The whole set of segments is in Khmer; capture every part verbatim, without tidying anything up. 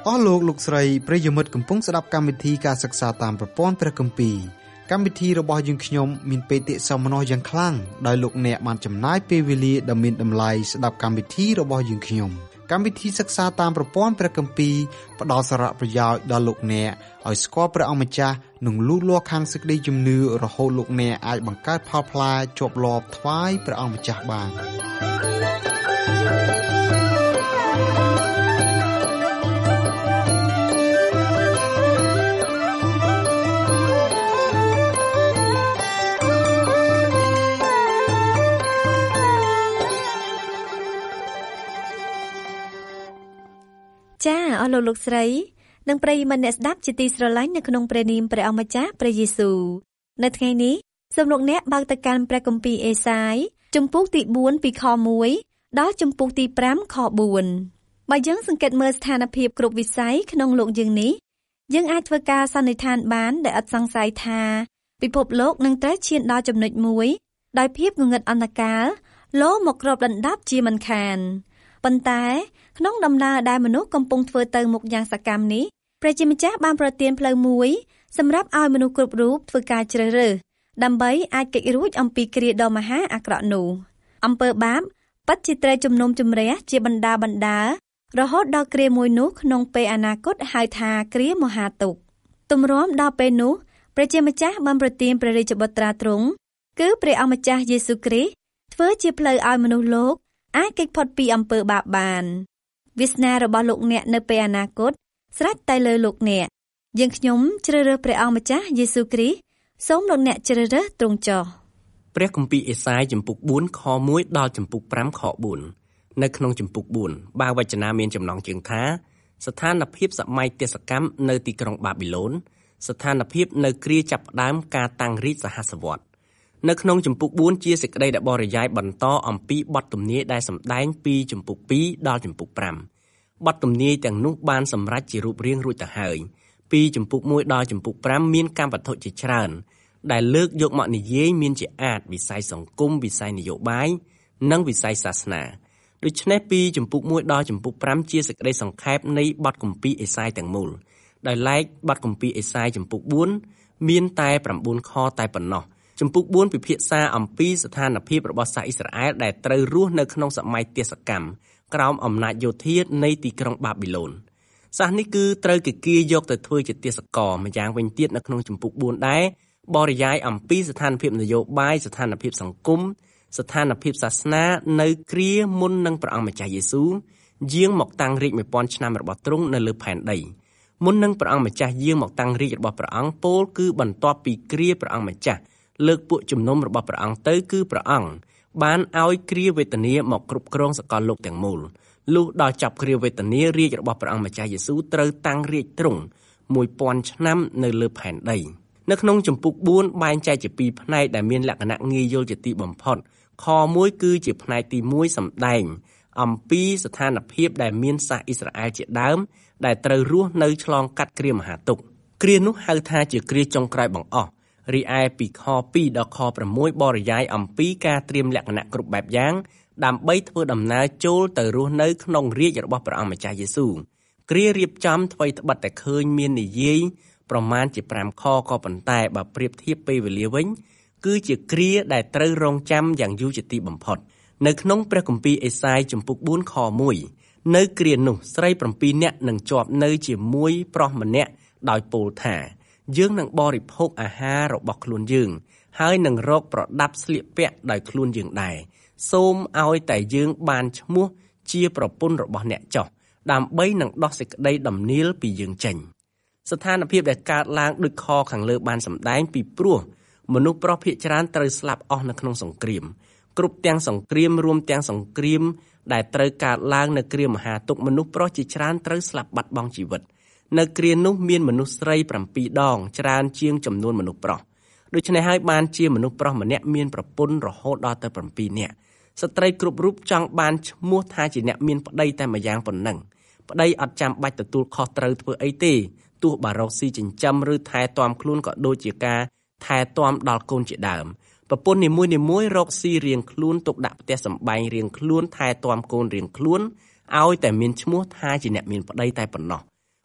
អស់លោកលោកស្រីប្រិយមិត្តកំពុងស្ដាប់កម្មវិធីការសិក្សាតាមប្រព័ន្ធព្រះគម្ពីរកម្មវិធីរបស់យើងខ្ញុំមានបេតិសោមនស្សយ៉ាងខ្លាំងដោយលោកអ្នកបានចំណាយពេលវេលាដ៏មានតម្លៃស្ដាប់កម្មវិធីរបស់យើងខ្ញុំកម្មវិធីសិក្សាតាមប្រព័ន្ធព្រះគម្ពីរផ្ដល់សារៈប្រយោជន៍ដល់លោកអ្នកឲ្យស្គាល់ព្រះអង្គម្ចាស់និងលូតលាស់ខាងសេចក្តីជំនឿរហូតលោកអ្នកអាចបង្កើតផលផ្លែជាប់លាប់ថ្វាយព្រះអង្គម្ចាស់បានចាអស់លោកលោកស្រីនិងប្រិយមិត្តអ្នកស្ដាប់ជាទីស្រឡាញ់នៅក្នុងព្រះនាមព្រះអង្គម្ចាស់ព្រះយេស៊ូវនៅថ្ងៃនេះសូមលោកអ្នកបើកទៅកាន់ព្រះគម្ពីរអេសាយជំពូកទីបួនពីខមួយដល់ជំពូកទីប្រាំខបួនបើយើងសង្កេតមើលស្ថានភាពគ្រប់វិស័យក្នុងលោកយើងនេះយើងអាចធ្វើការសន្និដ្ឋានបានដែលឥតសង្ស័យថាពិភពលោកនឹងត្រូវឈានដល់ចំណុចមួយដោយភាពងងឹតអន្ធកាលលោមកគ្របដណ្ដប់ជាមិនខានប៉ុន្តែក្នុងដំណើរដែលមនុស្សកំពុងធ្វើទៅមុខយ៉ាងសកម្មនេះព្រះជាម្ចាស់បានប្រទានផ្លូវមួយសម្រាប់ឲ្យមនុស្សគ្រប់រូបធ្វើការជ្រើសរើសដើម្បីអាចគេចរួចអំពីគ្រាដ៏មហាអាក្រក់នោះអំពើបាបពិតជាត្រូវជំនុំជម្រះជាបណ្ដាបណ្ដារហូតដល់គ្រាមួយនោះក្នុងពេលអនាគតហៅថាគ្រាមហាទុក្ខទម្រាំដល់ពេលនោះព្រះជាម្ចាស់បានប្រទានព្រះរាជបុត្រាទ្រង់គឺព្រះអង្គម្ចាស់យេស៊ូវគ្រីស្ទធ្វើជាផ្លូវឲ្យមនុស្សលោកអាចគេចផុតពីអំពើបាបបានវាសនារបស់លោកអ្នកនៅពេលអនាគតស្រេចតែលើលោកអ្នកយើងខ្ញុំជ្រើសរើសព្រះអង្គម្ចាស់យេស៊ូវគ្រីស្ទសូមលោកអ្នកជ្រើសរើសទ្រង់ចុះព្រះគម្ពីរអេសាយជំពូកបួនខមួយដល់ជំពូកប្រាំខបួននៅក្នុងជំពូកបួនបាវចនាមានចំណងជើងថាស្ថានភាពសម័យទេសកម្មនៅទីក្រុងបាប៊ីឡូនស្ថានភាពនៅគ្រាចាប់ផ្ដើមការតាំងរាជសហសវត្សរ៍នៅក្នុងជំពូកបួនជាសេចក្តីដែលបរិយាយបន្តអំពីបទទំនាយដែលសម្ដែងពីជំពូកពីរដល់ជំពូកប្រាំបទទំនាយទាំងនោះបានសម្រេចជារូបរាងរួចទៅហើយពីជំពូកមួយដល់ជំពូកប្រាំមានកម្មវត្ថុជាច្រើនដែលលើកយកមកនិយាយមានជាអាចវិស័យសង្គមវិស័យនយោបាយនិងវិស័យសាសនាដូច្នេះពីជំពូកមួយដល់ជំពូកប្រាំជាសេចក្តីសង្ខេបនៃបទគម្ពីរអេសាយទាំងមូលដោយឡែកបទគម្ពីរអេសាយជំពូកបួនមានតែប្រាំបួនខតែប៉ុណ្ណោះជំពូកបួនពិភាក្សាអំពីស្ថានភាពរបស់សាសអ៊ីស្រាអែលដែលត្រូវរស់នៅក្នុងសម័យទេសកម្មក្រោមអំណាចយោធានៃទីក្រុងបាប៊ីឡូនសាសនេះគឺត្រូវគេគៀយកទៅធ្វើជាទេសកលម្យ៉ាងវិញទៀតនៅក្នុងជំពូកបួនដែរបរិយាយអំពីស្ថានភាពនយោបាយស្ថានភាពសង្គមស្ថានភាពសាសនានៅគ្រាមុននឹងព្រះអង្គម្ចាស់យេស៊ូវយាងមកតាំងរាជមួយពាន់ឆ្នាំរបស់ទ្រង់នៅលើផែនដីមុននឹងព្រះអង្គម្ចាស់យាងមកតាំងរាជរបស់ព្រះអង្គពោលគឺបន្ទាប់ពីគ្រាព្រះអង្គម្ចាស់លើកពួកជំនុំរបស់ព្រះអង្គទៅគឺព្រះអង្គបានឲ្យគ្រាវេទនាមកគ្រប់គ្រងសកលលោកទាំងមូលលុះដល់ចប់គ្រាវេទនារាជរបស់ព្រះអង្គម្ចាស់យេស៊ូវត្រូវតាំងរាជទ្រង់មួយពាន់ឆ្នាំនៅលើផែនដីនៅក្នុងជំពូកបួនបែងចែកជាពីរផ្នែកដែលមានលក្ខណៈងាយយល់ជាទីបំផុតខមួយគឺជាផ្នែកទីមួយសម្ដែងអំពីស្ថានភាពដែលមានសាសអ៊ីស្រាអែលជាដើមដែលត្រូវរស់នៅឆ្លងកាត់គ្រាមហាទុក្ខគ្រានោះហៅថាជាគ្រាចុងក្រោយបង្អស់រីឯពីខពីរដល់ខប្រាំមួយបរិយាយអំពីការត្រៀមលក្ខណៈគ្រប់បែបយ៉ាងដើម្បីធ្វើដំណើរចូលទៅរស់នៅក្នុងរាជរបស់ព្រះអង្គម្ចាស់យេស៊ូវគ្រារៀបចំថ្មីត្បិតតែឃើញមាននិយាយប្រមាណជាប្រាំខក៏ប៉ុន្តែបើប្រៀបធៀបពេលវេលាវិញគឺជាគ្រាដែលត្រូវរងចាំយ៉ាងយូរជាទីបំផុតនៅក្នុងព្រះគម្ពីរអេសាយជំពូកបួនខមួយនៅគ្រានោះស្រីប្រាំពីរនាក់នឹងជាប់នៅជាមួយប្រុសម្នាក់ដោយពោលថាយើងនឹងបរិភោគអាហាររបស់ខ្លួនយើងហើយនឹងរកប្រដាប់ស្លៀកពាក់ដោយខ្លួនយើងដែរសូមឲ្យតែយើងបានឈ្មោះជាប្រពន្ធរបស់អ្នកចុះដើម្បីនឹងដោះសេចក្តីដំណៀលពីយើងចេញស្ថានភាពដែលកើតឡើងដូចខខាងលើបានសម្ដែងពីព្រោះមនុស្សប្រុសភាគច្រើនត្រូវស្លាប់អស់នៅក្នុងសង្គ្រាមគ្រប់ទាំងសង្គ្រាមរួមទាំងសង្គ្រាមដែលត្រូវកើតឡើងនៅគ្រាមហាទុក្ខមនុស្សប្រុសជាច្រើនត្រូវស្លាប់បាត់បង់ជីវិតនៅគ្រានោះមានមនុស្សស្រីប្រាំពីរដងច្រើនជាងចំនួនមនុស្សប្រុសដូច្នេះហើយបានជាមនុស្សប្រុសម្នាក់មានប្រពន្ធរហូតដល់ទៅប្រាំពីរនាក់ស្ត្រីគ្រប់រូបចង់បានឈ្មោះថាជាអ្នកមានប្តីតែម្យ៉ាងប៉ុណ្ណឹងប្តីអត់ចាំបាច់ទទួលខុសត្រូវធ្វើអីទេទោះបើរកស៊ីចិញ្ចឹមឬថែទាំខ្លួនក៏ដូចជាការថែទាំដល់កូនជាដើមប្រពន្ធនីមួយនីមួយរកស៊ីរៀងខ្លួនទុកដាក់ផ្ទះសម្បែងរៀងខ្លួនថែទាំកូនរៀងខ្លួនឲ្យតែមានឈ្មោះថាជាអ្នកមានប្តីតែប៉ុណ្ណោះ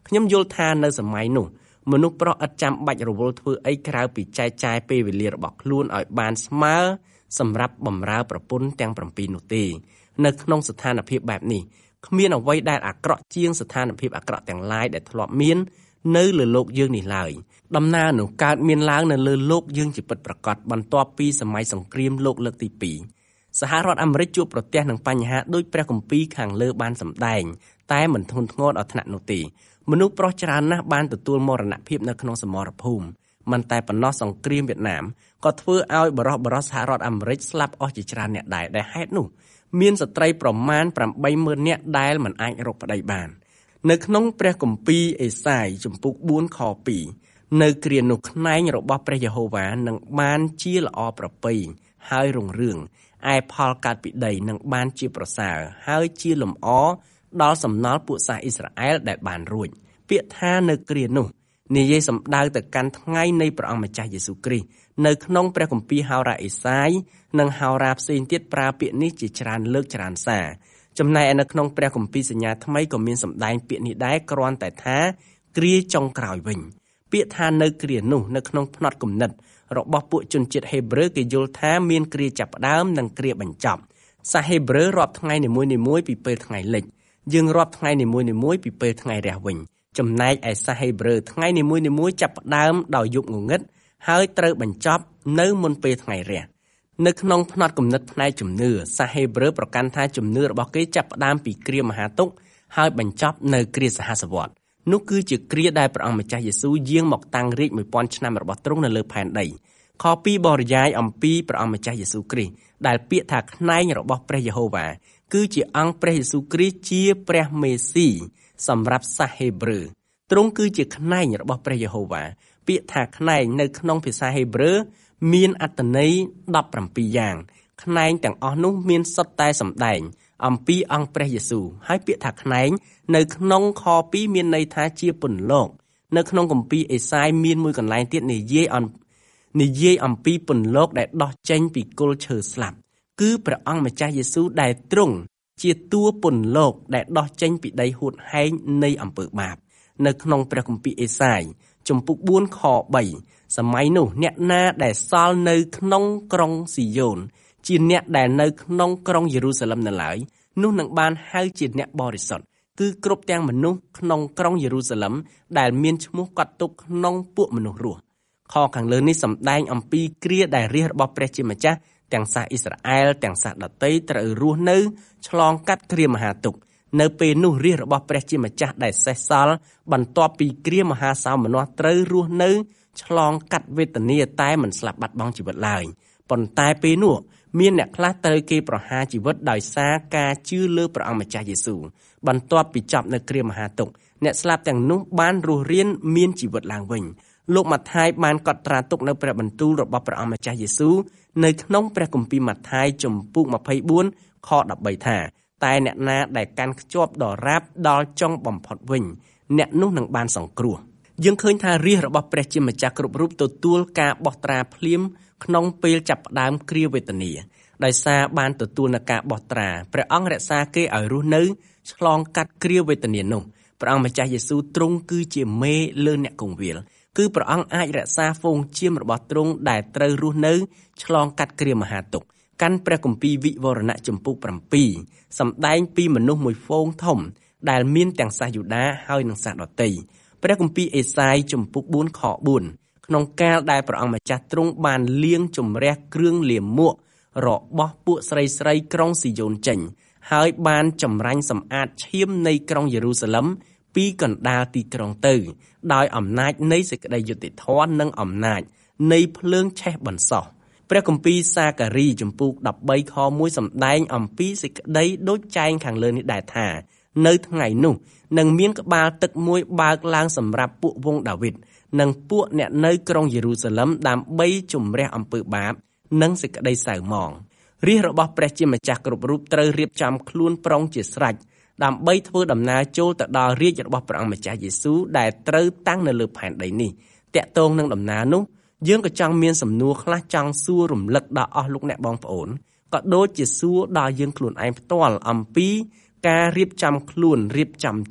ខ្ញុំយល់ថានៅសម័យនោះមនុស្សប្រុសឥតចាំបាច់រវល់ធ្វើអីក្រៅពីចែកចាយពេលវេលារបស់ខ្លួនឲ្យបានស្មើសម្រាប់បម្រើប្រពន្ធទាំង7នោះទេនៅក្នុងស្ថានភាពបែបនេះគ្មានអ្វីដែលអាក្រក់ជាងស្ថានភាពអាក្រក់ទាំងឡាយដែលធ្លាប់មាននៅលើโลกយើងនេះឡើយដំណើរនោះកើតមានឡើងនៅលើโลกយើងជាពិតប្រាកដបន្ទាប់ពីសម័យសង្គ្រាមលោកលើកទីពីរសហរដ្ឋអាមេរិកជួបប្រទះនឹងបញ្ហាដោយព្រះគម្ពីរខាងលើបានសម្ដែងតែមិនធ្ងន់ធ្ងរដល់ថ្នាក់នោះទេមនុស្សប្រុសច្រើនណាស់បានទទួលមរណភាពនៅក្នុងសមរភូមិមិនតែប៉ុណ្ណោះសង្គ្រាមវៀតណាមក៏ធ្វើឲ្យបរិសុទ្ធបរិសុទ្ធសហរដ្ឋអាមេរិកស្លាប់អស់ជាច្រើនអ្នកដែរដែលហេតុនោះមានស្ត្រីប្រមាណប្រាំបីម៉ឺននាក់ដែលមិនអាចរកប្តីបាននៅក្នុងព្រះគម្ពីរអេសាយជំពូកបួនខពីរនៅគ្រានោះខ្នែងរបស់ព្រះយេហូវ៉ានឹងបានជាល្អប្រពៃហើយរុងរឿងឯផលកើតពីដីនឹងបានជាប្រសើរហើយជាលំអដល់សំណល់ពួកសាសអ៊ីស្រាអែលដែលបានរួចពាក្យថានៅគ្រានោះនិយាយសំដៅទៅកាន់ថ្ងៃនៃព្រះអង្គម្ចាស់យេស៊ូវគ្រីស្ទនៅក្នុងព្រះគម្ពីរហោរាអេសាយនិងហោរាផ្សេងទៀតប្រើពាក្យនេះជាច្រើនលើកច្រើនសារចំណែកឯនៅក្នុងព្រះគម្ពីរសញ្ញាថ្មីក៏មានសម្ដែងពាក្យនេះដែរគ្រាន់តែថាគ្រាចុងក្រោយវិញពាក្យថានៅគ្រានោះនៅក្នុងផ្នត់គំនិតរបស់ពួកជនជាតិហេប្រឺគេយល់ថាមានគ្រាចាប់ផ្ដើមនិងគ្រាបញ្ចប់សាសហេប្រឺរាប់ថ្ងៃនីមួយៗពីពេលថ្ងៃលិចយើងរាប់ថ្ងៃនីមួយៗពីពេលថ្ងៃរះវិញចំណែកឯសាសហេប្រឺថ្ងៃនីមួយៗចាប់ផ្ដើមដោយយប់ងងឹតហើយត្រូវបញ្ចប់នៅមុនពេលថ្ងៃរះនៅក្នុងផ្នត់គំនិតផ្នែកជំនឿសាសហេប្រឺប្រកាន់ថាជំនឿរបស់គេចាប់ផ្ដើមពីគ្រាមហាទុក្ខហើយបញ្ចប់នៅគ្រាសហសវត្សរ៍នោះគឺជាគ្រាដែលព្រះអង្គម្ចាស់យេស៊ូវយាងមកតាំងរាជ1000ឆ្នាំរបស់ទ្រង់នៅលើផែនដីខពីបរិយាយអំពីព្រះអង្គម្ចាស់យេស៊ូវគ្រីស្ទដែលពាក្យថាខ្នែងរបស់ព្រះយេហូវ៉ាគឺជាអង្គព្រះយេស៊ូវគ្រីស្ទជាព្រះមេស៊ីសម្រាប់សាសហេប្រឺទ្រង់គឺជាខ្នែងរបស់ព្រះយេហូវ៉ាពាក្យថាខ្នែងនៅក្នុងភាសាហេប្រឺមានអត្ថន័យដប់ប្រាំពីរយ៉ាងខ្នែងទាំងអស់នោះមានសុទ្ធតែសម្ដែងអំពីអង្គព្រះយេស៊ូវហើយពាក្យថាខ្នែងនៅក្នុងខពីរមានន័យថាជាពន្លកនៅក្នុងគម្ពីរអេសាយមានមួយកន្លែងទៀតនិយាយអំនិយាយអំពីពន្លកដែលដោះចេញពីគល់ឈើស្លាប់គឺព្រះអង្គម្ចាស់យេស៊ូវដែលទ្រង់ជាតួពន្លកដែលដោះចេញពីដីហួតហែងនៃអំពើបាបនៅក្នុងព្រះគម្ពីរអេសាយជំពូកបួនខបីសម័យនោះអ្នកណាដែលសល់នៅក្នុងក្រុងស៊ីយ៉ូនជាអ្នកដែលនៅក្នុងក្រុងយេរូសាឡិមនៅឡើយនោះនឹងបានហៅជាអ្នកបរិសុទ្ធគឺគ្រប់ទាំងមនុស្សក្នុងក្រុងយេរូសាឡិមដែលមានឈ្មោះកត់ទុកក្នុងពួកមនុស្សរស់ខខាងលើនេះសម្ដែងអំពីគ្រាដែលរាជរបស់ព្រះជាម្ចាស់ទាំងសាសអ៊ីស្រាអែលទាំងសាសដទៃត្រូវរស់នៅឆ្លងកាត់គ្រាមហាទុក្ខនៅពេលនោះរាជរបស់ព្រះជាម្ចាស់ដែលសេសសល់បន្ទាប់ពីគ្រាមហាសោមនស្សត្រូវរស់នៅឆ្លងកាត់វេទនាតែមិនស្លាប់បាត់បង់ជីវិតឡើយប៉ុន្តែពេលនោះមានអ្នកខ្លះត្រូវគេប្រហារជីវិតដោយសារការជឿលើព្រះអង្គម្ចាស់យេស៊ូវបន្ទាប់ពីចប់នៅគ្រាមហាទុក្ខអ្នកស្លាប់ទាំងនោះបានរស់រានមានជីវិតឡើងវិញលោកម៉ាថាយបានកត់ត្រាទុកនៅព្រះបន្ទូលរបស់ព្រះអង្គម្ចាស់យេស៊ូវនៅក្នុងព្រះគម្ពីរម៉ាថាយជំពូកម្ភៃបួនខដប់បីថាតែអ្នកណាដែលកាន់ខ្ជាប់ដល់រាបដល់ចុងបំផុតវិញអ្នកនោះនឹងបានសង្គ្រោះយើងឃើញថារាជរបស់ព្រះជាម្ចាស់គ្រប់រូបទទួលការបោះត្រាភ្លាមក្នុងពេលចាប់ផ្ដើមគ្រាវេទនាដោយសារបានទទួលនូវការបោះត្រាព្រះអង្គរក្សាគេឲ្យរស់នៅឆ្លងកាត់គ្រាវេទនានោះព្រះអង្គម្ចាស់យេស៊ូវទ្រង់គឺជាមេលើអ្នកគង្វាលគឺព្រះអង្គអាចរក្សាហ្វូងឈាមរបស់ទ្រង់ដែលត្រូវរស់នៅឆ្លងកាត់គ្រាមហាទុក្ខកាន់ព្រះគម្ពីរវិវរណៈជំពូកប្រាំពីរសម្ដែងពីមនុស្សមួយហ្វូងធំដែលមានទាំងសាសយូដាហើយនិងសាសដទៃព្រះគម្ពីរអេសាយជំពូកបួនខបួនក្នុងកាលដែលព្រះអង្គម្ចាស់ទ្រង់បានលាងជំរះគ្រឿងលាមករបស់ពួកស្រីស្រីក្រុងស៊ីយ៉ូនចេញហើយបានចម្រាញ់សម្អាតឈាមនៃក្រុងយេរូសាឡិមពីកណ្ដាលទីក្រុងទៅដោយអំណាចនៃសេចក្តីយុត្តិធម៌និងអំណាចនៃភ្លើងឆេះបន្សោះព្រះគម្ពីរសាការីជំពូកដប់បីខមួយសម្ដែងអំពីសេចក្តីដូចចែងខាងលើនេះដែរថានៅថ្ងៃនោះនឹងមានក្បាលទឹកមួយបើកឡើងសម្រាប់ពួកវង្សដាវីតនិងពួកអ្នកនៅក្រុងយេរូសាឡិមដើម្បីជំរះអំពើបាបនិងសេចក្តីសៅហ្មងរាជរបស់ព្រះជាម្ចាស់គ្រប់រូបត្រូវរៀបចំខ្លួនប្រុងជាស្រេចដើម្បីធ្វើដំណើរចូលទៅដល់រាជរបស់ព្រះអង្គម្ចាស់យេស៊ូវដែលត្រូវតាំងនៅលើផែនដីនេះតាក់ទងនឹងដំណើរនោះយើងក៏ចង់មានសំណួរខ្លះចង់សួររំលឹកដល់អស់លោកអ្នកបងប្អូនក៏ដូចជាសួរដល់យើងខ្លួនឯងផ្ទាល់អំពីការរៀបចំខ្លួនរៀបចំចិត្ត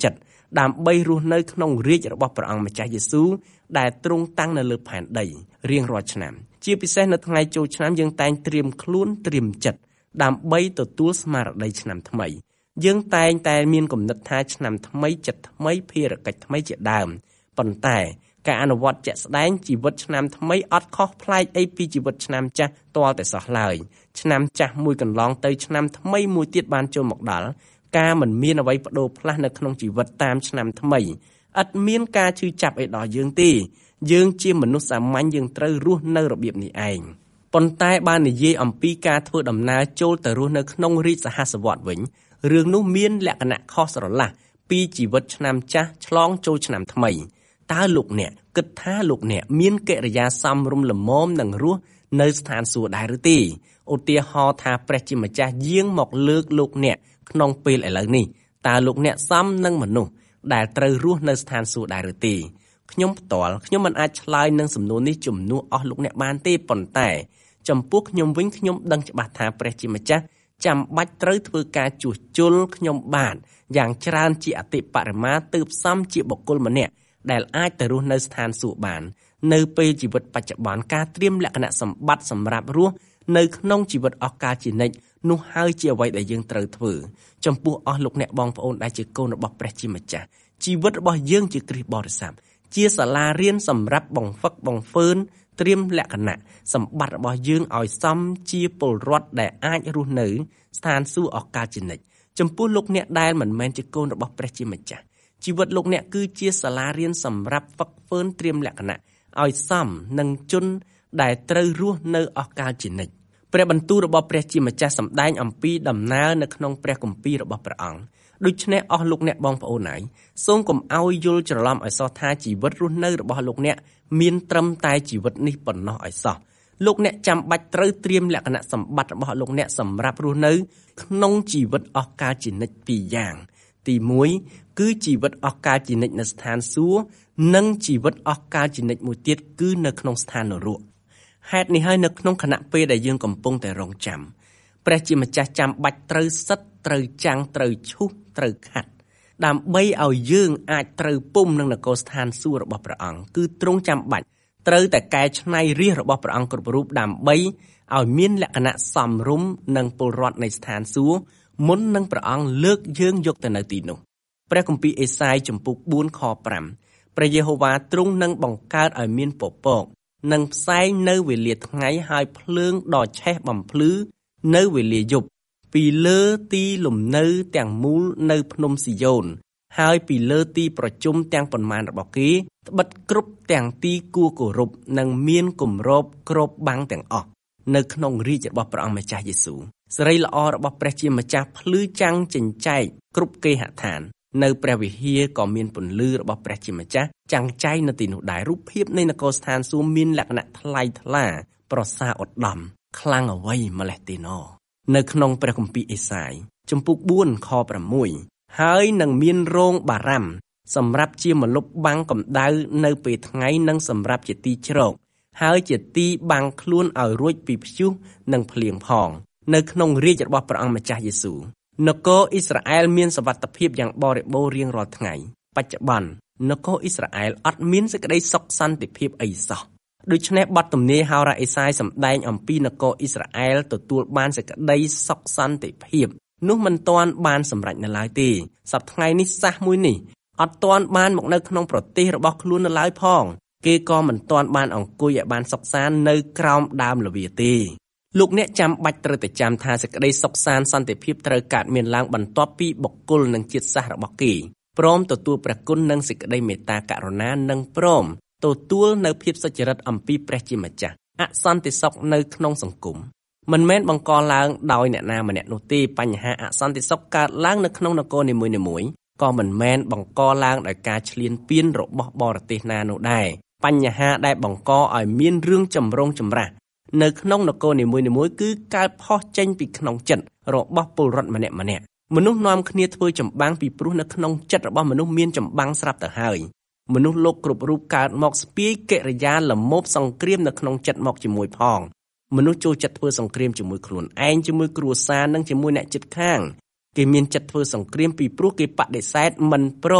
ដើម្បីរស់នៅក្នុងរាជ្យរបស់ព្រះអង្គម្ចាស់យេស៊ូវដែលទ្រង់តាំងនៅលើផែនដីរៀងរាល់ឆ្នាំជាពិសេសនៅថ្ងៃចូលឆ្នាំយើងតែងត្រៀមខ្លួនត្រៀមចិត្តដើម្បីទទួលស្មារតីឆ្នាំថ្មីយើងតែងតែមានគំនិតថាឆ្នាំថ្មីចិត្តថ្មីភារកិច្ចថ្មីជាដើមប៉ុន្តែការអនុវត្តជាក់ស្ដែងជីវិតឆ្នាំថ្មីអត់ខុសប្លែកអីពីជីវិតឆ្នាំចាស់ទាល់តែសោះឡើយឆ្នាំចាស់មួយកន្លងទៅឆ្នាំថ្មីមួយទៀតបានចូលមកដល់ការមិនមានអ្វីប្ដូរផ្លាស់នៅក្នុងជីវិតតាមឆ្នាំថ្មីឥតមានការឈឺចាប់អីដល់យើងទេយើងជាមនុស្សសាមញ្ញយើងត្រូវរស់នៅរបៀបនេះឯងប៉ុន្តែបាននិយាយអំពីការធ្វើដំណើរចូលទៅរស់នៅក្នុងរាជសហសវត្តវិញរឿងនោះមានលក្ខណៈខុសស្រឡះពីជីវិតឆ្នាំចាស់ឆ្លងចូលឆ្នាំថ្មីតើលោកអ្នកគិតថាលោកអ្នកមានកិរិយាសមរម្យល្មមនឹងរស់នៅស្ថានសួគ៌ដែរឬទេឧទាហរណ៍ថាព្រះជាម្ចាស់យាងមកលើកលោកអ្នកក្នុងពេលឥឡូវនេះតើលោកអ្នកសមនឹងមនុស្សដែលត្រូវរស់នៅស្ថានសួគ៌ដែរឬទេខ្ញុំផ្ទាល់ខ្ញុំមិនអាចឆ្លើយនឹងសំណួរនេះជំនួសអស់លោកអ្នកបានទេប៉ុន្តែចំពោះខ្ញុំវិញខ្ញុំដឹងច្បាស់ថាព្រះជាម្ចាស់ចាំបាច់ត្រូវធ្វើការជួសជុលខ្ញុំបាទយ៉ាងច្រើនជាអតិបរមាទើបសមជាបុគ្គលម្នាក់ដែលអាចទៅរស់នៅស្ថានសួគ៌បាននៅពេលជីវិតបច្ចុប្បន្នការត្រៀមលក្ខណៈសម្បត្តិសម្រាប់រស់នៅក្នុងជីវិតអស់កលជានិច្ចនោះហើយជាអ្វីដែលយើងត្រូវធ្វើចំពោះអស់លោកអ្នកបងប្អូនដែលជាកូនរបស់ព្រះជាម្ចាស់ជីវិតរបស់យើងជាគ្រីស្ទបរិស័ទជាសាលារៀនសម្រាប់បង្វឹកបង្កើនត្រៀមលក្ខណៈសម្បត្តិរបស់យើងឲ្យសមជាពលរដ្ឋដែលអាចរស់នៅស្ថានសួគ៌អស់កលជានិច្ចចំពោះលោកអ្នកដែលមិនមែនជាកូនរបស់ព្រះជាម្ចាស់ជីវិតលោកអ្នកគឺជាសាលារៀនសម្រាប់ហ្វឹកហ្វឺនត្រៀមលក្ខណៈឲ្យសមនឹងជនដែលត្រូវរស់នៅអស់កលជានិច្ចព្រះបន្ទូលរបស់ព្រះជាម្ចាស់សម្ដែងអំពីដំណើរនៅក្នុងព្រះគម្ពីររបស់ព្រះអង្គដូច្នេះអស់លោកអ្នកបងប្អូនហើយសូមកុំឲ្យយល់ច្រឡំឲ្យសោះថាជីវិតរស់នៅរបស់លោកអ្នកមានត្រឹមតែជីវិតនេះប៉ុណ្ណោះឲ្យសោះលោកអ្នកចាំបាច់ត្រូវត្រៀមលក្ខណៈសម្បត្តិរបស់លោកអ្នកសម្រាប់រស់នៅក្នុងជីវិតអស់កលជានិច្ចពីរយ៉ាងទីមួយគឺជីវិតអស់កលជានិច្ចនៅស្ថានសួគ៌និងជីវិតអស់កលជានិច្ចមួយទៀតគឺនៅក្នុងស្ថាននរកហេតុនេះហើយនៅក្នុងខណៈពេលដែលយើងកំពុងតែរងចាំព្រះជាម្ចាស់ចាំបាច់ត្រូវសិតត្រូវចាំងត្រូវឈូសត្រូវខាត់ដើម្បីឲ្យយើងអាចត្រូវពុំនឹងនគរស្ថានសួគ៌របស់ព្រះអង្គគឺទ្រង់ចាំបាច់ត្រូវតែកែច្នៃរាជរបស់ព្រះអង្គគ្រប់រូបដើម្បីឲ្យមានលក្ខណៈសមរម្យនឹងពលរដ្ឋនៃស្ថានសួគ៌មុននឹងព្រះអង្គលើកយើងយកទៅនៅទីនោះព្រះគម្ពីរអេសាយជំពូកបួនខប្រាំព្រះយេហូវ៉ាទ្រង់នឹងបង្កើតឲ្យមានពពកនិងផ្សែងនៅវេលាថ្ងៃហើយភ្លើងដ៏ឆេះបំភ្លឺនៅវេលាយប់ពីលើទីលំនៅទាំងមូលនៅភ្នំស៊ីយ៉ូនហើយពីលើទីប្រជុំទាំងប៉ុន្មានរបស់គេត្បិតគ្រប់ទាំងទីគួរគោរពនិងមានគម្របគ្របបាំងទាំងអស់នៅក្នុងរាជរបស់ព្រះអង្គម្ចាស់យេស៊ូវសេរីល្អរបស់ព្រះជាម្ចាស់ភ្លឺចាំងចិញ្ចែកគ្រប់គេហដ្ឋាននៅព្រះវិហារក៏មានពន្លឺរបស់ព្រះជាម្ចាស់ចាំងចែងនៅទីនោះដែររូបភាពនៃនគរស្ថានសួគ៌មានលក្ខណៈថ្លៃថ្លាប្រសើរឧត្តមខ្លាំងអ្វីម្លេះទេណនៅក្នុងព្រះគម្ពីរអេសាយជំពូកបួនខប្រាំមួយ ហើយនឹងមានរោងបារ៉ាំសម្រាប់ជាម្លប់បាំងកម្ដៅនៅពេលថ្ងៃនិងសម្រាប់ជាទីជ្រកហើយជាទីបាំងខ្លួនឲ្យរួចពីព្យុះនិងភ្លៀងផងនៅក្នុងរាជរបស់ព្រះអង្គម្ចាស់យេស៊ូវនគរអ៊ីស្រាអែលមានសុវត្ថិភាពយ៉ាងបរិបូរណ៍រៀងរាល់ថ្ងៃបច្ចុប្បន្ននគរអ៊ីស្រាអែលអត់មានសេចក្តីសុខសន្តិភាពអីសោះដូច្នេះបទទំនាយហោរ៉ាអេសាយសម្ដែងអំពីនគរអ៊ីស្រាអែលទទួលបានសេចក្តីសុខសន្តិភាពនោះមិនទាន់បានសម្រេចនៅឡើយទេសប្តាហ៍ថ្ងៃនេះសាសមួយនេះអត់ទាន់បានមកនៅក្នុងប្រទេសរបស់ខ្លួននៅឡើយផងគេក៏មិនទាន់បានអង្គុយឲ្យបានសុខសាន្តនៅក្រោមដើមល្វាទេលោកអ្នកចាំបាច់ត្រូវតែចាំថាសេចក្តីសុខសាន្តសន្តិភាពត្រូវកើតមានឡើងបន្ទាប់ពីបុគ្គលនិងជាតិសាសន៍របស់គេព្រមទទួលព្រះគុណនិងសេចក្តីមេត្តាករុណានិងព្រមទទួលនៅភាពសុចរិតអំពីព្រះជាម្ចាស់អសន្តិសុខនៅក្នុងសង្គមមិនមែនបង្កឡើងដោយអ្នកណាម្នាក់នោះទេបញ្ហាអសន្តិសុខកើតឡើងនៅក្នុងនគរនីមួយៗក៏មិនមែនបង្កឡើងដោយការឈ្លានពានរបស់បរទេសណានោះដែរបញ្ហាដែលបង្កឲ្យមានរឿងចម្រូងចម្រាសនៅក្នុងនគរនីមួយៗគឺកើតផុសចេញពីក្នុងចិត្តរបស់ពលរដ្ឋម្នាក់ម្នាក់មនុស្សនាំគ្នាធ្វើចម្បាំងពីព្រោះនៅក្នុងចិត្តរបស់មនុស្សមានចម្បាំងស្រាប់ទៅហើយមនុស្សលោកគ្រប់រូបកើតមកស្ពាយកិរិយាលមោបសង្គ្រាមនៅក្នុងចិត្តមកជាមួយផងមនុស្សចូលចិត្តធ្វើសង្គ្រាមជាមួយខ្លួនឯងជាមួយគ្រួសារនិងជាមួយអ្នកជិតខាងគេមានចិត្តធ្វើសង្គ្រាមពីព្រោះគេបដិសេធមិនព្រម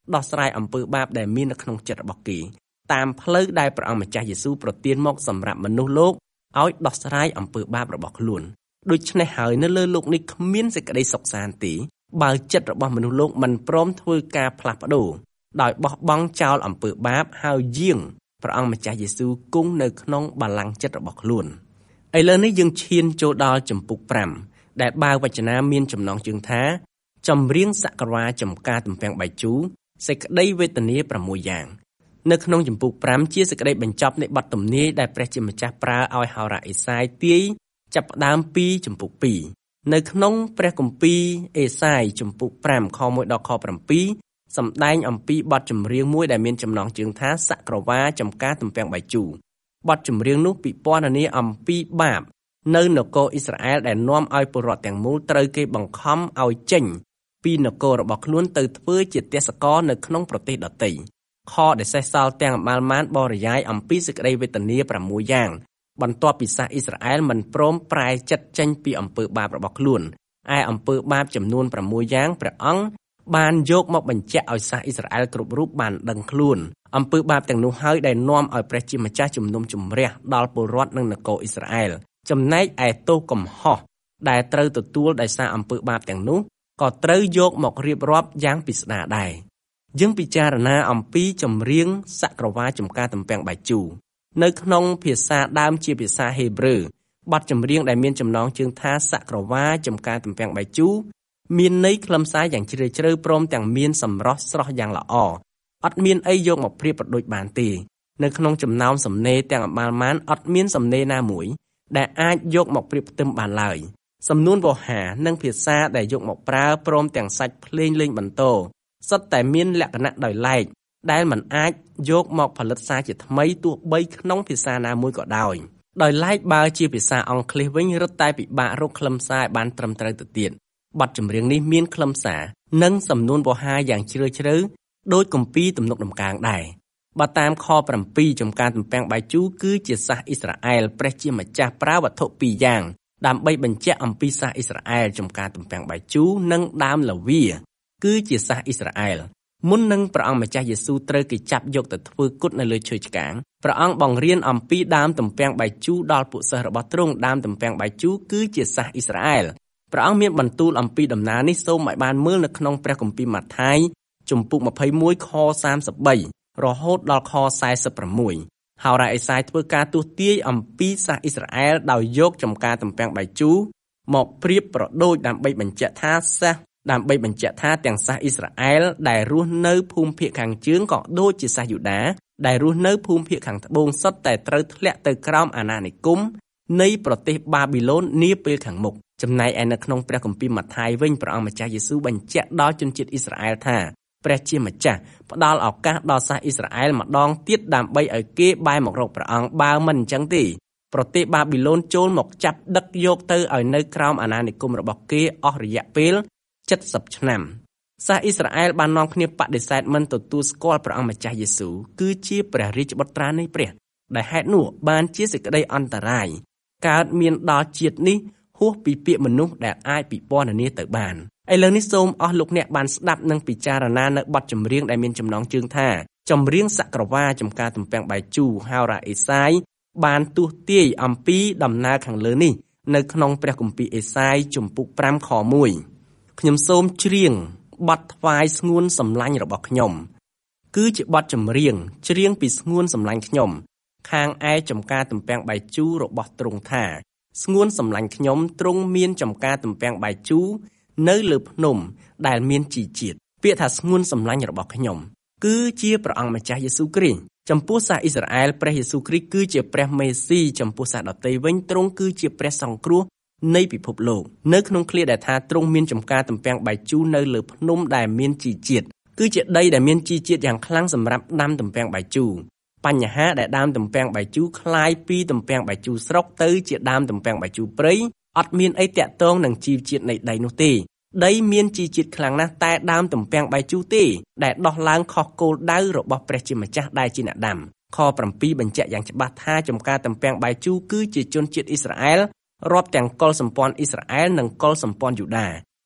ដោះស្រាយអំពើបាបដែលមាននៅក្នុងចិត្តរបស់គេតាមផ្លូវដែលព្រះអង្គម្ចាស់យេស៊ូវប្រទានមកសម្រាប់មនុស្សលោកឲ្យដោះស្រាយអំពើបាបរបស់ខ្លួនដូច្នេះហើយនៅលើโลกនេះគ្មានសេចក្តីសុខសាន្តទេបើចិត្តរបស់មនុស្សលោកមិនព្រមធ្វើការផ្លាស់ប្ដូរដោយបោះបង់ចោលអំពើបាបហើយយាងព្រះអង្គម្ចាស់យេស៊ូវគង់នៅក្នុងបល្ល័ង្កចិត្តរបស់ខ្លួនឥឡូវនេះយើងឈានចូលដល់ជំពូកប្រាំដែលបើវចនាមានចំណងជើងថាចម្រៀងសក្ការៈចំការទំពាំងបាយជូរសេចក្តីវេទនាប្រាំមួយយ៉ាងនៅក្នុងជំពូកប្រាំជាសេចក្តីបញ្ចប់នៃបទទំនាយដែលព្រះជាម្ចាស់ប្រើឲ្យហោរ៉ាអេសាយទាយចាប់ផ្ដើមពីជំពូកពីរនៅក្នុងព្រះគម្ពីរអេសាយជំពូកប្រាំខមួយដល់ខប្រាំពីរសម្ដែងអំពីបទចម្រៀងមួយដែលមានចំណងជើងថាសក្ការៈចំការទំពាំងបាយជូរបទចម្រៀងនោះពិពណ៌នាអំពីបាបនៅនគរអ៊ីស្រាអែលដែលនាំឲ្យពលរដ្ឋទាំងមូលត្រូវគេបង្ខំឲ្យចេញពីនគររបស់ខ្លួនទៅធ្វើជាទាសករនៅក្នុងប្រទេសដទៃខដែលសេសសល់ទាំងអមាលម៉ានបរិយាយអំពីសេចក្តីវេទនាប្រាំមួយយ៉ាងបន្ទាប់ពីសាសអ៊ីស្រាអែលមិនព្រមប្រែចិត្តចេញពីអំពើបាបរបស់ខ្លួនឯអំពើបាបចំនួនប្រាំមួយយ៉ាងព្រះអង្គបានយកមកបញ្ជាក់ឲ្យសាសអ៊ីស្រាអែលគ្រប់រូបបានដឹងខ្លួនអំពើបាបទាំងនោះហើយដែលនាំឲ្យព្រះជាម្ចាស់ជំនុំជម្រះដល់ពលរដ្ឋនិងនគរអ៊ីស្រាអែលចំណែកឯទោសកំហុសដែលត្រូវទទួលដោយសារអំពើបាបទាំងនោះក៏ត្រូវយកមករៀបរាប់យ៉ាងពិស្ដារដែរយើងពិចារណាអំពីចម្រៀងសក្ការៈចំការទំពាំងបាយជូរនៅក្នុងភាសាដើមជាភាសាហេប្រឺបទចម្រៀងដែលមានចំណងជើងថាសក្ការៈចំការទំពាំងបាយជូរមានន័យខ្លឹមសារយ៉ាងជ្រាលជ្រៅព្រមទាំងមានសម្រស់ស្រស់យ៉ាងល្អអត់មានអីយកមកប្រៀបប្រដូចបានទេនៅក្នុងចំណោមសំណេរទាំងអមាលម៉ានអត់មានសំណេរណាមួយដែលអាចយកមកប្រៀបផ្ទឹមបានឡើយសំនួនវោហានិងភាសាដែលយកមកប្រើព្រមទាំងសាច់ភ្លេងលេងបន្ទរសុទ្ធតែមានលក្ខណៈដោយឡែកដែលមិនអាចយកមកផលិតសារជាថ្មីទោះបីក្នុងភាសាណាមួយក៏ដោយដោយឡែកបើជាភាសាអង់គ្លេសវិញរឹតតែពិបាករកខ្លឹមសារឲ្យបានត្រឹមត្រូវទៅទៀតបទចម្រៀងនេះមានខ្លឹមសារនិងសំនួនវោហាយ៉ាងជ្រាលជ្រៅដោយគម្ពីរទំនុកដំកើងដែរបើតាមខប្រាំពីរចំការទំពាំងបាយជូរគឺជាសាសអ៊ីស្រាអែលព្រះជាម្ចាស់ប្រើវត្ថុពីរយ៉ាងដើម្បីបញ្ជាក់អំពីសាសអ៊ីស្រាអែលចំការទំពាំងបាយជូរនិងដើមលាវីគឺជាសាសអ៊ីស្រាអែលមុននឹងព្រះអង្គម្ចាស់យេស៊ូវត្រូវគេចាប់យកទៅធ្វើគុតនៅលើឈើឆ្កាងព្រះអង្គបង្រៀនអំពីដើមទំពាំងបាយជូរដល់ពួកសិស្សរបស់ទ្រង់ដើមទំពាំងបាយជូរគឺជាសាសអ៊ីស្រាអែលព្រះអង្គមានបន្ទូលអំពីដំណើរនេះសូមឲ្យបានមើលនៅក្នុងព្រះគម្ពីរម៉ាថាយជំពូកម្ភៃមួយខសាមសិបបីរហូតដល់ខសែសិបប្រាំមួយហោរ៉ាអេសាយធ្វើការទស្សទាយអំពីសាសអ៊ីស្រាអែលដោយយកចំការទំពាំងបាយជូរមកប្រៀបប្រដូចដើម្បីបញ្ជាក់ថាសាសដើម្បីបញ្ជាក់ថាទាំងសាសអ៊ីស្រាអែលដែលរស់នៅភូមិភាគខាងជើងក៏ដូចជាសាសយូដាដែលរស់នៅភូមិភាគខាងត្បូងសុទ្ធតែត្រូវធ្លាក់ទៅក្រោមអាណានិគមនៃប្រទេសបាប៊ីឡូននាពេលខាងមុខចំណែកឯនៅក្នុងព្រះគម្ពីរម៉ាថាយវិញព្រះអង្គម្ចាស់យេស៊ូវបញ្ជាក់ដល់ជនជាតិអ៊ីស្រាអែលថាព្រះជាម្ចាស់ផ្ដល់ឱកាសដល់សាសអ៊ីស្រាអែលម្ដងទៀតដើម្បីឲ្យគេបែរមករកព្រះអង្គបើមិនអញ្ចឹងទេប្រទេសបាប៊ីឡូនចូលមកចាប់ដឹកយកទៅឲ្យនៅក្រោមអាណានិគមរបស់គេអស់រយៈពេលជិតសិបឆ្នាំសាសអ៊ីស្រាអែលបាននាំគ្នាបដិសេធមិនទទួលស្គាល់ព្រះអង្គម្ចាស់យេស៊ូវគឺជាព្រះរាជបុត្រានៃព្រះដែលហេតុនោះបានជាសេចក្តីអន្តរាយកើតមានដល់ជាតិនេះហួសពីពាក្យមនុស្សដែលអាចពិពណ៌នាទៅបានឥឡូវនេះសូមអស់លោកអ្នកបានស្ដាប់និងពិចារណានៅបទចម្រៀងដែលមានចំណងជើងថាចម្រៀងសក្ការៈចំការទំពាំងបាយជូរហោរ៉ាអេសាយបានទស្សទាយអំពីដំណើរខាងលើនេះនៅក្នុងព្រះគម្ពីរអេសាយជំពូកប្រាំខមួយខ្ញុំសូមច្រៀងបទថ្វាយស្ងួនសម្លាញ់របស់ខ្ញុំគឺជាបទចម្រៀងច្រៀងពីស្ងួនសម្លាញ់ខ្ញុំខាងឯចំការទំពាំងបាយជូររបស់ទ្រង់ថាស្ងួនសម្លាញ់ខ្ញុំទ្រង់មានចំការទំពាំងបាយជូរនៅលើភ្នំដែលមានជីជាតិពាក្យថាស្ងួនសម្លាញ់របស់ខ្ញុំគឺជាព្រះអង្គម្ចាស់យេស៊ូវគ្រីស្ទចំពោះសាសអ៊ីស្រាអែលព្រះយេស៊ូវគ្រីស្ទគឺជាព្រះមេស៊ីចំពោះសាសដទៃវិញទ្រង់គឺជាព្រះសង្គ្រោះនៃពិភពលោកនៅក្នុងឃ្លាដែលថាទ្រង់មានចំការទំពាំងបាយជូរនៅលើភ្នំដែលមានជីជាតិគឺជាដីដែលមានជីជាតិយ៉ាងខ្លាំងសម្រាប់ដាំទំពាំងបាយជូរបញ្ហាដែលដើមទំពាំងបាយជូរคล้ายពីទំពាំងបាយជូរស្រុកទៅជាដើមទំពាំងបាយជូរព្រៃអត់មានអីតាក់ទងនឹងជីវជាតិនៃដីនោះទេដីមានជីជាតិខ្លាំងណាស់តែដើមទំពាំងបាយជូរទេដែលដោះឡើងខុសគោលដៅរបស់ព្រះជាម្ចាស់ដែលជាអ្នកដាំខប្រាំពីរបញ្ជាក់យ៉ាងច្បាស់ថាចំការទំពាំងបាយជូរគឺជាជនជាតិអ៊ីស្រាអែលរាប់ទាំងកុលសម្ព័ន្ធអ៊ីស្រាអែលនិងកុលសម្ព័ន្ធយូដា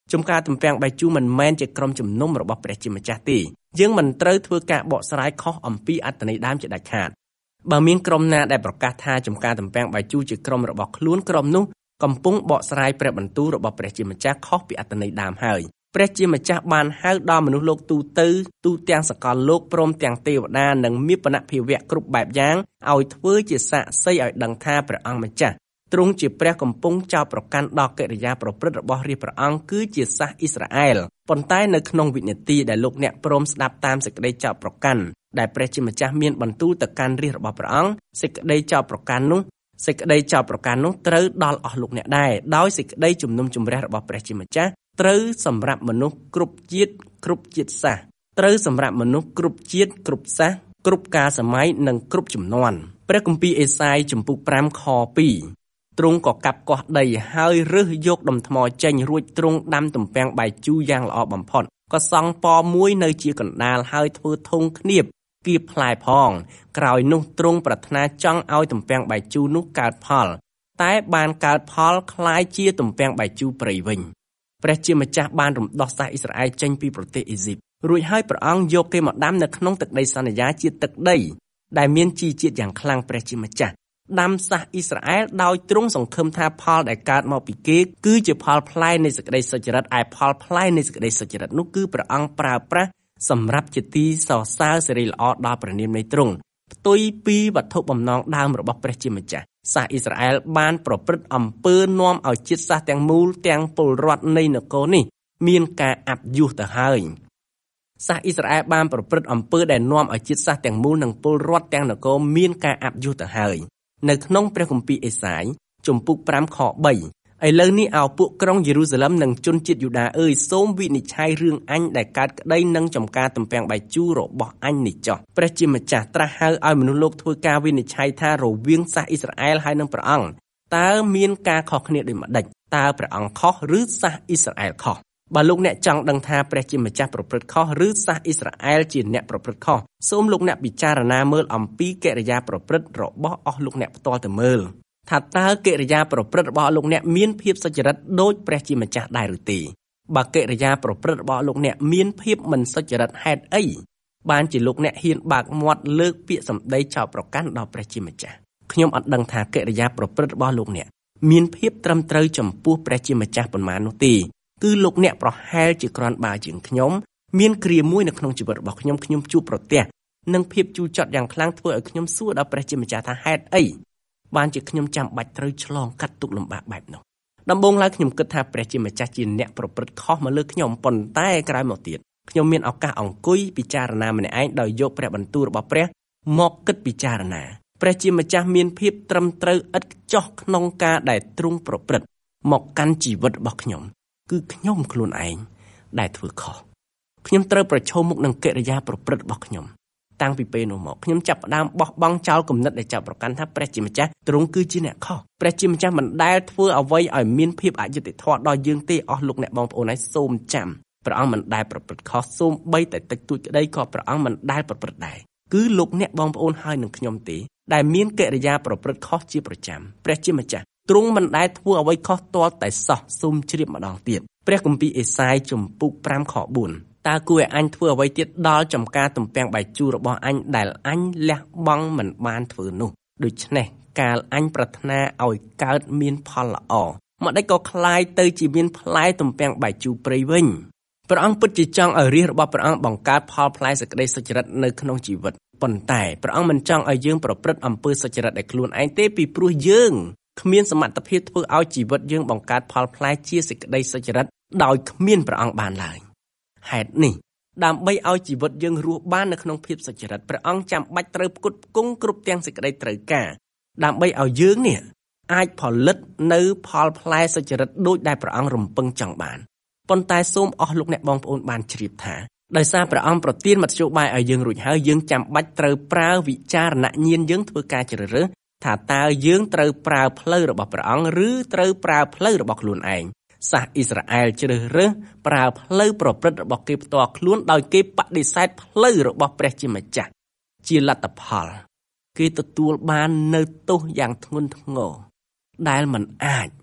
ចំការទំពាំងបាយជូរមិនមែនជាក្រុមជំនុំរបស់ព្រះជាម្ចាស់ទេយើងមិនត្រូវធ្វើការបកស្រាយខុសអំពីអត្ថន័យដើមជាដាច់ខាតបើមានក្រុមណាដែលប្រកាសថាចំការទំពាំងបាយជូរជាក្រុមរបស់ខ្លួនក្រុមនោះកំពុងបកស្រាយព្រះបន្ទូលរបស់ព្រះជាម្ចាស់ខុសពីអត្ថន័យដើមហើយព្រះជាម្ចាស់បានហៅដល់មនុស្សលោកទូទៅទូទាំងសកលលោកព្រមទាំងទេវតានិងមាបនភាវៈគ្រប់បែបយ៉ាងឲ្យធ្វើជាសាក្សីឲ្យដឹងថាព្រះអង្គម្ចាស់ទ្រង់ជាព្រះកំពុងចោទប្រកាន់ដល់កិរិយាប្រព្រឹត្តរបស់រាជព្រះអង្គគឺជាសាសអ៊ីស្រាអែលប៉ុន្តែនៅក្នុងវិនាទីដែលលោកអ្នកព្រមស្ដាប់តាមសេចក្តីចោទប្រកាន់ដែលព្រះជាម្ចាស់មានបន្ទូលទៅកាន់រាជរបស់ព្រះអង្គសេចក្តីចោទប្រកាន់នោះសេចក្តីចោទប្រកាន់នោះត្រូវដល់អស់លោកអ្នកដែរដោយសេចក្តីជំនុំជម្រះរបស់ព្រះជាម្ចាស់ត្រូវសម្រាប់មនុស្សគ្រប់ជាតិគ្រប់ជាតិសាសន៍ត្រូវសម្រាប់មនុស្សគ្រប់ជាតិគ្រប់សាសន៍គ្រប់កាលសម័យនិងគ្រប់ជំនាន់ព្រះគម្ពីរអេសាយជំពូកប្រាំខពីរទ្រង់ក៏កាប់គាស់ដីហើយរើសយកដុំថ្មចេញរួចទ្រង់ដាំទំពាំងបាយជូរយ៉ាងល្អបំផុតក៏សង់ពណ៌មួយនៅជាកណ្ដាលហើយធ្វើធុងឃ្នៀបគៀបផ្លែផងក្រោយនោះទ្រង់ប្រាថ្នាចង់ឲ្យទំពាំងបាយជូរនោះកើតផលតែបានកើតផលคล้ายជាទំពាំងបាយជូរព្រៃវិញព្រះជាម្ចាស់បានរំដោះសាសអ៊ីស្រាអែលចេញពីប្រទេសអេស៊ីបរួចហើយព្រះអង្គយកគេមកដាំនៅក្នុងទឹកដីសន្យាជាទឹកដីដែលមានជីជាតិយ៉ាងខ្លាំងព្រះជាម្ចាស់ដាំសាសអ៊ីស្រាអែលដោយទ្រង់សង្ឃឹមថាផលដែលកើតមកពីគេគឺជាផលផ្លែនៃសេចក្តីសុចរិតឯផលផ្លែនៃសេចក្តីសុចរិតនោះគឺព្រះអង្គប្រើប្រាស់សម្រាប់ជាទីសរសើរសិរីល្អដល់ព្រះនាមនៃទ្រង់ផ្ទុយពីវត្ថុបំណងដើមរបស់ព្រះជាម្ចាស់សាសអ៊ីស្រាអែលបានប្រព្រឹត្តអំពើនាំឲ្យជាតិសាសន៍ទាំងមូលទាំងពលរដ្ឋនៃនគរនេះមានការអាប់យុះទៅហើយសាសអ៊ីស្រាអែលបានប្រព្រឹត្តអំពើដែលនាំឲ្យជាតិសាសន៍ទាំងមូលនិងពលរដ្ឋទាំងនគរមានការអាប់យុះទៅហើយនៅក្នុងព្រះគម្ពីរអេសាយជំពូកប្រាំខបីឥឡូវនេះឲ្យពួកក្រុងយេរូសាឡិមនិងជនជាតិយូដាអើយសូមវិនិច្ឆ័យរឿងអញដែលកើតក្តីនឹងចំការទំពាំងបាយជូររបស់អញនេះចុះព្រះជាម្ចាស់ត្រាស់ហៅឲ្យមនុស្សលោកធ្វើការវិនិច្ឆ័យថារវាងសាសអ៊ីស្រាអែលហើយនិងព្រះអង្គតើមានការខុសគ្នាដូចម្ដេចតើព្រះអង្គខុសឬសាសអ៊ីស្រាអែលខុសបើលោកអ្នកចង់ដឹងថាព្រះជាម្ចាស់ប្រព្រឹត្តខុសឬសាសអ៊ីស្រាអែលជាអ្នកប្រព្រឹត្តខុសសូមលោកអ្នកពិចារណាមើលអំពីកិរិយាប្រព្រឹត្តរបស់អស់លោកអ្នកផ្ទាល់ទៅមើលថាតើកិរិយាប្រព្រឹត្តរបស់លោកអ្នកមានភាពសុចរិតដូចព្រះជាម្ចាស់ដែរឬទេបើកិរិយាប្រព្រឹត្តរបស់លោកអ្នកមានភាពមិនសុចរិតហេតុអីបានជាលោកអ្នកហ៊ានបើកមាត់លើកពាក្យសម្ដីចោទប្រកាន់ដល់ព្រះជាម្ចាស់ខ្ញុំអត់ដឹងថាកិរិយាប្រព្រឹត្តរបស់លោកអ្នកមានភាពត្រឹមត្រូវចំពោះព្រះជាម្ចាស់ប៉ុន្មាននោះទេគឺលោកអ្នកប្រហែលជាក្រាន់បើជាងខ្ញុំមានគ្រាមួយនៅក្នុងជីវិតរបស់ខ្ញុំខ្ញុំជួបប្រទះនឹងភាពជូរចត់យ៉ាងខ្លាំងធ្វើឲ្យខ្ញុំសួរដល់ព្រះជាម្ចាស់ថាហេតុអីបានជាខ្ញុំចាំបាច់ត្រូវឆ្លងកាត់ទុក្ខលំបាកបែបនោះដំបូងឡើយខ្ញុំគិតថាព្រះជាម្ចាស់ជាអ្នកប្រព្រឹត្តខុសមកលើខ្ញុំប៉ុន្តែក្រោយមកទៀតខ្ញុំមានឱកាសអង្គុយពិចារណាម្នាក់ឯងដោយយកព្រះបន្ទូលរបស់ព្រះមកគិតពិចារណាព្រះជាម្ចាស់មានភាពត្រឹមត្រូវឥតខ្ចោះក្នុងការដែលទ្រង់ប្រព្រឹត្តមកកាន់ជីវិតរបស់ខ្ញុំគឺខ្ញុំខ្លួនឯងដែលធ្វើខុសខ្ញុំត្រូវប្រឈមមុខនឹងកិរិយាប្រព្រឹត្តរបស់ខ្ញុំតាំងពីពេលនោះមកខ្ញុំចាប់ផ្ដើមបោះបង់ចោលគំនិតដែលចាប់ប្រកាន់ថាព្រះជាម្ចាស់ទ្រង់គឺជាអ្នកខុសព្រះជាម្ចាស់មិនដែលធ្វើអ្វីឲ្យមានភាពអយុត្តិធម៌ដល់យើងទេអស់លោកអ្នកបងប្អូនហើយសូមចាំព្រះអង្គមិនដែលប្រព្រឹត្តខុសសូម្បីតែតិចតួចក្តីក៏ព្រះអង្គមិនដែលប្រព្រឹត្តដែរគឺលោកអ្នកបងប្អូនហើយនឹងខ្ញុំទេដែលមានកិរិយាប្រព្រឹត្តខុសជាប្រចាំព្រះជាម្ចាស់ទ្រង់មិនដែលធ្វើអ្វីខុសទាល់តែសោះសូមជ្រាបម្ដងទៀតព្រះគម្ពីរអេសាយជំពូកប្រាំខបួនតើគួរឲ្យអញធ្វើអ្វីទៀតដល់ចំការទំពាំងបាយជូររបស់អញដែលអញលះបង់មិនបានធ្វើនោះដូច្នេះកាលអញប្រាថ្នាឲ្យកើតមានផលល្អម្ដេចក៏คล้ายទៅជាមានផ្លែទំពាំងបាយជូរព្រៃវិញព្រះអង្គពិតជាចង់ឲ្យរាជរបស់ព្រះអង្គបង្កើតផលផ្លែសេចក្តីសុចរិតនៅក្នុងជីវិតប៉ុន្តែព្រះអង្គមិនចង់ឲ្យយើងប្រព្រឹត្តអំពើសុចរិតដោយខ្លួនឯងទេពីព្រោះយើងគ្មានសមត្ថភាពធ្វើឲ្យជីវិតយើងបង្កើតផលផ្លែជាសេចក្តីសុចរិតដោយគ្មានព្រះអង្គបានឡើយហេតុនេះដើម្បីឲ្យជីវិតយើងរស់បាននៅក្នុងភាពសុចរិតព្រះអង្គចាំបាច់ត្រូវផ្គត់ផ្គង់គ្រប់ទាំងសេចក្តីត្រូវការដើម្បីឲ្យយើងនេះអាចផលិតនៅផលផ្លែសុចរិតដូចដែលព្រះអង្គរំពឹងចង់បានប៉ុន្តែសូមអស់លោកអ្នកបងប្អូនបានជ្រាបថាដោយសារព្រះអង្គប្រទានមធ្យោបាយឲ្យយើងរួចហើយយើងចាំបាច់ត្រូវប្រើវិចារណញ្ញាណយើងធ្វើការជ្រើសរើសថាតើយើងត្រូវប្រើផ្លូវរបស់ព្រះអង្គឬត្រូវប្រើផ្លូវរបស់ខ្លួនឯងសាសអ៊ីស្រាអែលជ្រើសរើសប្រើផ្លូវប្រព្រឹត្តរបស់គេផ្ទាល់ខ្លួនដោយគេបដិសេធផ្លូវរបស់ព្រះជាម្ចាស់ជាលទ្ធផលគេទទួលបាននៅទោសយ៉ាងធ្ងន់ធ្ងរដែលមិនអាច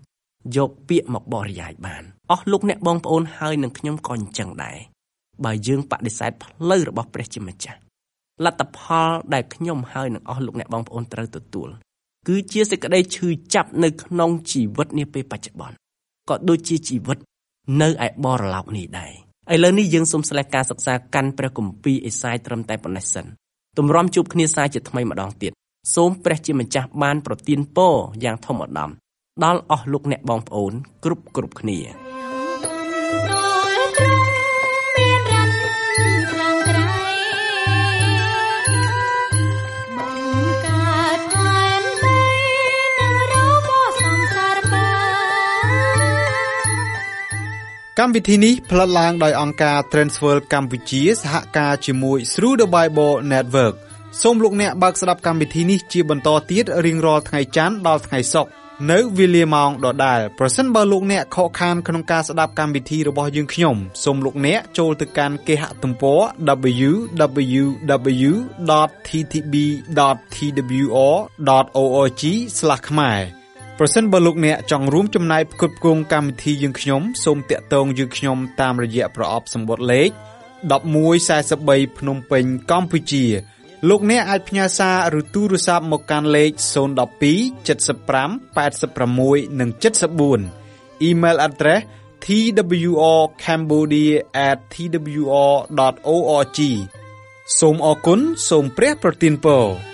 យកពាក្យមកបរិយាយបានអស់លោកអ្នកបងប្អូនហើយនឹងខ្ញុំក៏អញ្ចឹងដែរបើយើងបដិសេធផ្លូវរបស់ព្រះជាម្ចាស់លទ្ធផលដែលខ្ញុំហើយនឹងអស់លោកអ្នកបងប្អូនត្រូវទទួលគឺជាសេចក្តីឈឺចាប់នៅក្នុងជីវិតនាពេលបច្ចុប្បន្នក៏ដូចជាជីវិតនៅឯបរលោកនេះដែរឥឡូវនេះយើងសូមស្លេះការសិក្សាកាន់ព្រះគម្ពីរអេសាយត្រឹមតែប៉ុណ្ណេះសិនទម្រាំជួបគ្នាសាជាថ្មីម្ដងទៀតសូមព្រះជាម្ចាស់បានប្រទានពរយ៉ាងធំឧត្តមដល់អស់លោកអ្នកបងប្អូនគ្រប់គ្រប់គ្នាកម្មវិធីនេះផ្លាត់ឡើងដោយអង្គការ Transworld កម្ពុជាសហការជាមួយ Through the Bible Network សូមលោកអ្នកបើកស្ដាប់កម្មវិធីនេះជាបន្តទៀតរៀងរាល់ថ្ងៃច័ន្ទដល់ថ្ងៃសុក្រនៅវេលាម៉ោងដដែលប្រសិនបើលោកអ្នកខកខានក្នុងការស្ដាប់កម្មវិធីរបស់យើងខ្ញុំសូមលោកអ្នកចូលទៅកាន់គេហទំព័រ double-u double-u double-u ដត t t b ដត t w r ដត org ស្លាស ខ្មែរប្រសិនបើលោកអ្នកចង់រួមចំណែកផ្គត់ផ្គង់កម្មវិធីយើងខ្ញុំសូមតាក់ទងយើងខ្ញុំតាមរយៈប្រអប់សម្បត្តិលេខmột một bốn baភ្នំពេញកម្ពុជាលោកអ្នកអាចផ្ញើសារឬទូរស័ព្ទមកកាន់លេខศูนย์ หนึ่ง สอง เจ็ด ห้า แปด หก និង เจ็ด สี่ Email address t w r cambodia at t w r dot org សូមអរគុណសូមព្រះប្រទានពរ